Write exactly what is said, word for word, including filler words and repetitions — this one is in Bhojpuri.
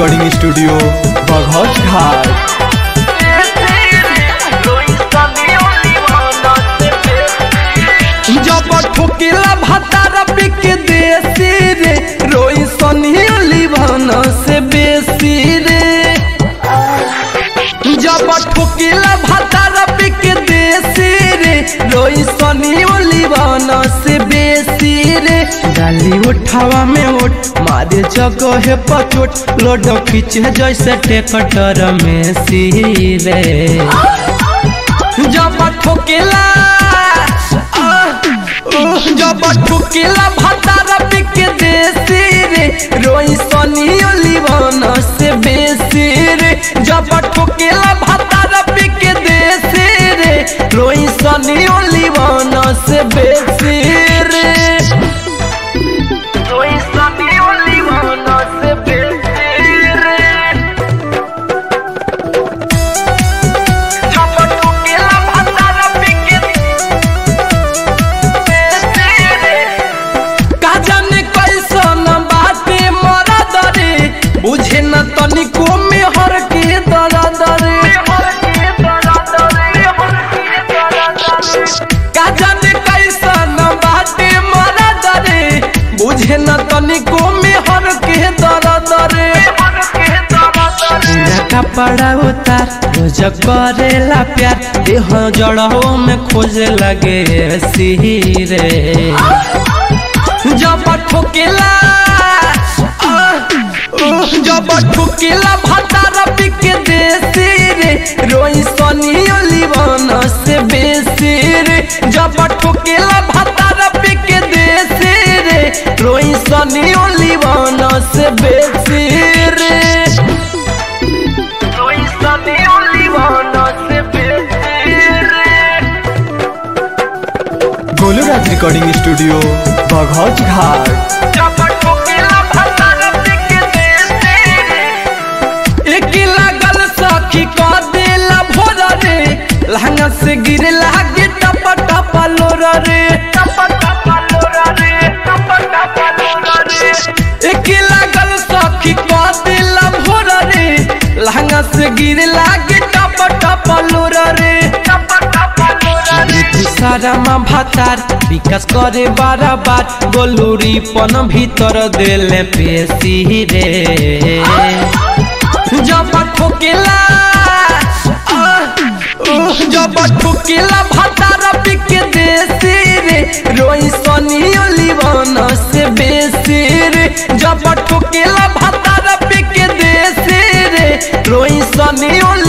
रिकॉर्डिंग स्टूडियो बघौच घाट। जब ठोकेला भतार बिक देसी रे रोई सनी लिभन से बेसी रे। जब ठोकेला भतार बिक देसी रे रोई सनी लिभन से बेसी रे। डाली उठावा में उठ मारे जगह पचोट लोड खींचे जैसे ट्रैक्टर में सी रे। जब ठोकेला जब ठोकेला भतार बिक देसी रे रोई सनी लिभन से बेसी रे। जब ठोकेला भतार बिक देसी रे रोई सनी लिभन से बेसी रे। रोई सनी लिभन से बेसी रे। जब ठोकेला भतार बिक बुझे न तनिको में हर के दर्द रे। का जाने कैसन बाटे मरद रे बुझे न तनिको में हर के दर्द रे। कपड़ा उतार रोज करेला प्यार देह जड़ों में खोजे लगे सी रे। जब ठोकेला जब ठोकेला भतार बिक देसी रे रोई सनी लिभन से बेसी रे। जब ठोकेला भतार बिक देसी रे रोई सनी लिभन से बेसी रे। रोई सनी लिभन से बेसी रे। गोलूराज रिकॉर्डिंग स्टूडियो बघौच घाट। लहंगा से गिरे लागे टप टप लोरा रे। एक लागल सखी का दिल भोरा रे लहंगा से गिरे लागे टप टप लोरा रे। सारा माँ भातार विकास करे बारा बार गोलूरी पन भीतर देले पेशी रे। जब ठोकेला जब ठोकेला भतार बिक देसी रे रोई सनी लिभन से बेसी रे। जब ठोकेला भतार बिक देसी रे रोई सनी